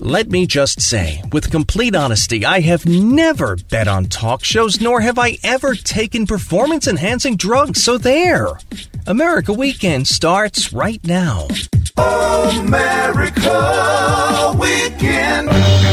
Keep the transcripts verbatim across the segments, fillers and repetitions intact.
Let me just say, with complete honesty, I have never bet on talk shows, nor have I ever taken performance-enhancing drugs, so there. America Weekend starts right now. America Weekend.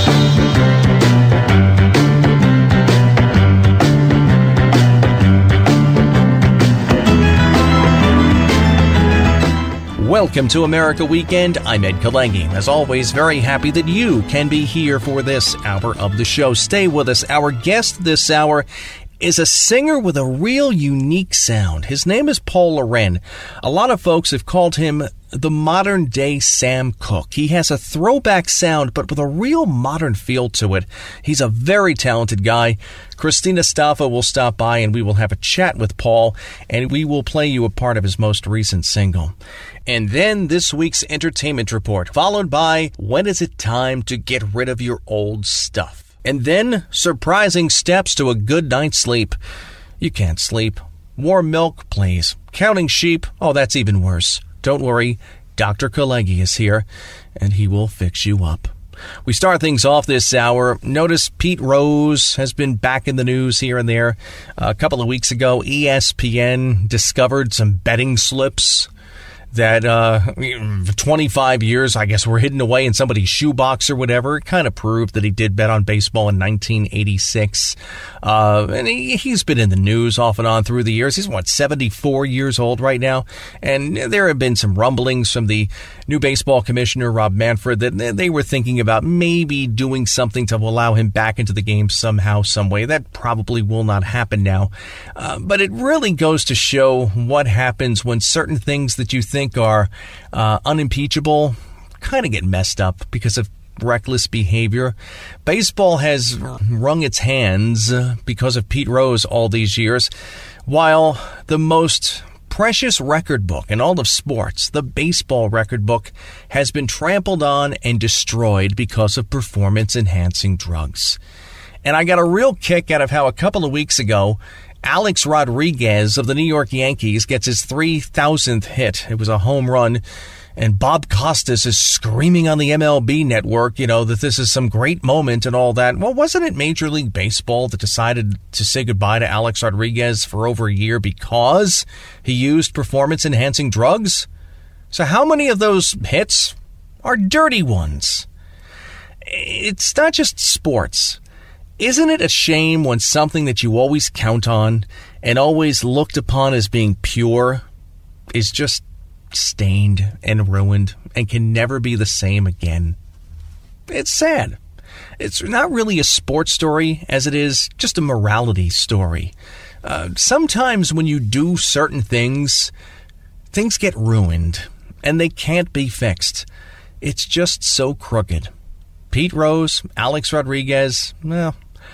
Welcome to America Weekend. I'm Ed Kalengi. As always, very happy that you can be here for this hour of the show. Stay with us. Our guest this hour is a singer with a real unique sound. His name is Paul Loren. A lot of folks have called him the modern-day Sam Cooke. He has a throwback sound, but with a real modern feel to it. He's a very talented guy. Christina Staffa will stop by, and we will have a chat with Paul, and we will play you a part of his most recent single. And then this week's entertainment report, followed by when is it time to get rid of your old stuff? And then surprising steps to a good night's sleep. You can't sleep. Warm milk, please. Counting sheep, oh, that's even worse. Don't worry, Doctor Kalengi is here, and he will fix you up. We start things off this hour. Notice Pete Rose has been back in the news here and there. A couple of weeks ago, E S P N discovered some betting slips that uh, twenty-five years, I guess, were hidden away in somebody's shoebox or whatever. It kind of proved that he did bet on baseball in nineteen eighty-six. Uh, and he, he's been in the news off and on through the years. He's, what, seventy-four years old right now? And there have been some rumblings from the new baseball commissioner, Rob Manfred, that they were thinking about maybe doing something to allow him back into the game somehow, some way. That probably will not happen now. Uh, but it really goes to show what happens when certain things that you think are uh, unimpeachable kind of get messed up because of reckless behavior. Baseball has wrung its hands because of Pete Rose all these years, while the most precious record book in all of sports, the baseball record book, has been trampled on and destroyed because of performance-enhancing drugs. And I got a real kick out of how a couple of weeks ago, Alex Rodriguez of the New York Yankees gets his three thousandth hit. It was a home run. And Bob Costas is screaming on the M L B network, you know, that this is some great moment and all that. Well, wasn't it Major League Baseball that decided to say goodbye to Alex Rodriguez for over a year because he used performance-enhancing drugs? So how many of those hits are dirty ones? It's not just sports. Isn't it a shame when something that you always count on and always looked upon as being pure is just stained and ruined and can never be the same again? It's sad. It's not really a sports story as it is just a morality story. Uh, sometimes when you do certain things, things get ruined and they can't be fixed. It's just so crooked. Pete Rose, Alex Rodriguez, well,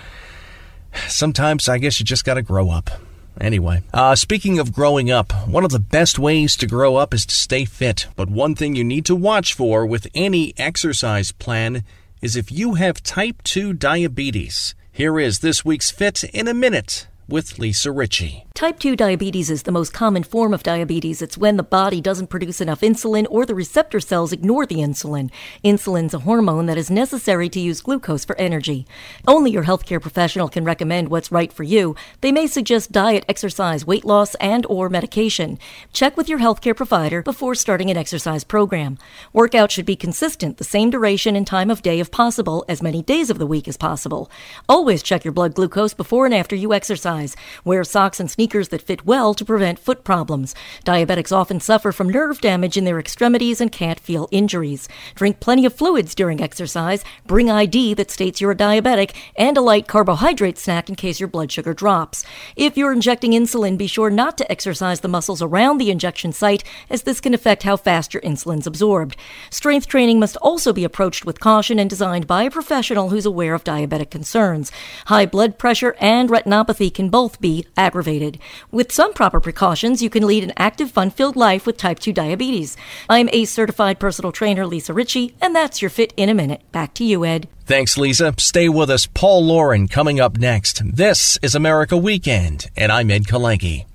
sometimes I guess you just got to grow up. Anyway, uh, speaking of growing up, one of the best ways to grow up is to stay fit. But one thing you need to watch for with any exercise plan is if you have type two diabetes. Here is this week's Fit in a Minute with Lisa Ritchie. Type two diabetes is the most common form of diabetes. It's when the body doesn't produce enough insulin or the receptor cells ignore the insulin. Insulin's a hormone that is necessary to use glucose for energy. Only your healthcare professional can recommend what's right for you. They may suggest diet, exercise, weight loss, and or medication. Check with your healthcare provider before starting an exercise program. Workout should be consistent, the same duration and time of day if possible, as many days of the week as possible. Always check your blood glucose before and after you exercise. Wear socks and sneakers that fit well to prevent foot problems. Diabetics often suffer from nerve damage in their extremities and can't feel injuries. Drink plenty of fluids during exercise. Bring I D that states you're a diabetic and a light carbohydrate snack in case your blood sugar drops. If you're injecting insulin, be sure not to exercise the muscles around the injection site, as this can affect how fast your insulin's absorbed. Strength training must also be approached with caution and designed by a professional who's aware of diabetic concerns. High blood pressure and retinopathy can both be aggravated. With some proper precautions, you can lead an active, fun-filled life with type two diabetes. I'm A C E-certified personal trainer Lisa Ritchie, and that's your Fit in a Minute. Back to you, Ed. Thanks, Lisa. Stay with us. Paul Loren coming up next. This is America Weekend, and I'm Ed Kalengi.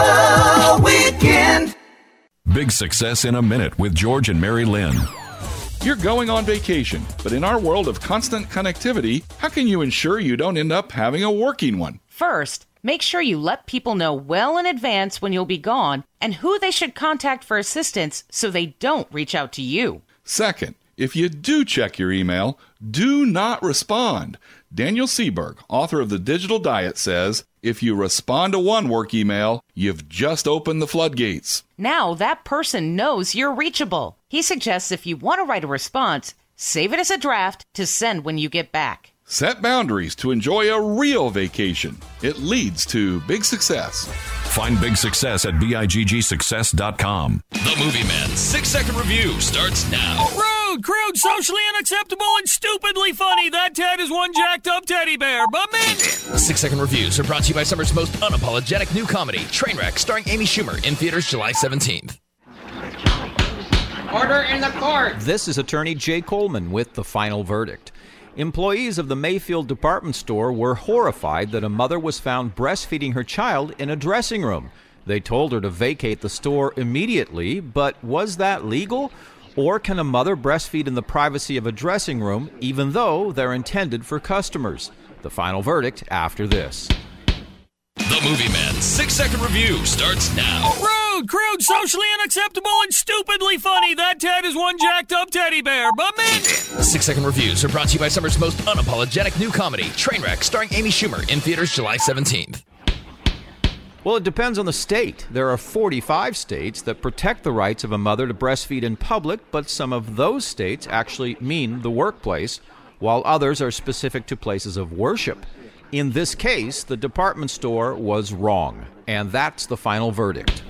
America Weekend. Big Success in a Minute with George and Mary Lynn. You're going on vacation, but in our world of constant connectivity, how can you ensure you don't end up having a working one? First, make sure you let people know well in advance when you'll be gone and who they should contact for assistance so they don't reach out to you. Second, if you do check your email, do not respond. Daniel Seberg, author of The Digital Diet, says, if you respond to one work email, you've just opened the floodgates. Now that person knows you're reachable. He suggests if you want to write a response, save it as a draft to send when you get back. Set boundaries to enjoy a real vacation. It leads to big success. Find big success at big success dot com. The Movie Man six-second review starts now. Rude, crude, socially unacceptable, and stupidly funny. That Ted is one jacked up teddy bear. But man, Six-second reviews are brought to you by summer's most unapologetic new comedy, Trainwreck, starring Amy Schumer, in theaters July seventeenth. Order in the court. This is attorney Jay Coleman with the final verdict. Employees of the Mayfield department store were horrified that a mother was found breastfeeding her child in a dressing room. They told her to vacate the store immediately, but was that legal? Or can a mother breastfeed in the privacy of a dressing room, even though they're intended for customers? The final verdict after this. The Movie Man six-second review starts now. rude, crude, socially unacceptable, and stupidly funny. That Ted is one jacked up teddy bear. But man, Six-second reviews are brought to you by summer's most unapologetic new comedy, Trainwreck, starring Amy Schumer, in theaters July seventeenth. Well, it depends on the state. There are forty-five states that protect the rights of a mother to breastfeed in public, but some of those states actually mean the workplace, while others are specific to places of worship. In this case, the department store was wrong, and that's the final verdict.